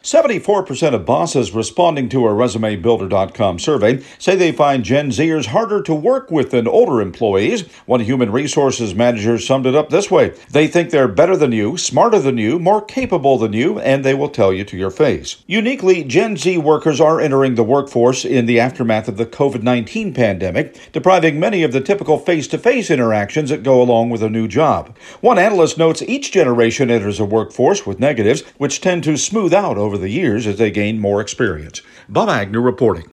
74% of bosses responding to a ResumeBuilder.com survey say they find Gen Zers harder to work with than older employees. One human resources manager summed it up this way: they think they're better than you, smarter than you, more capable than you, and they will tell you to your face. Uniquely, Gen Z workers are entering the workforce in the aftermath of the COVID-19 pandemic, depriving many of the typical face-to-face interactions that go along with a new job. One analyst notes each generation enters a workforce with negatives, which tend to smooth out over the years as they gain more experience. Bob Agnew reporting.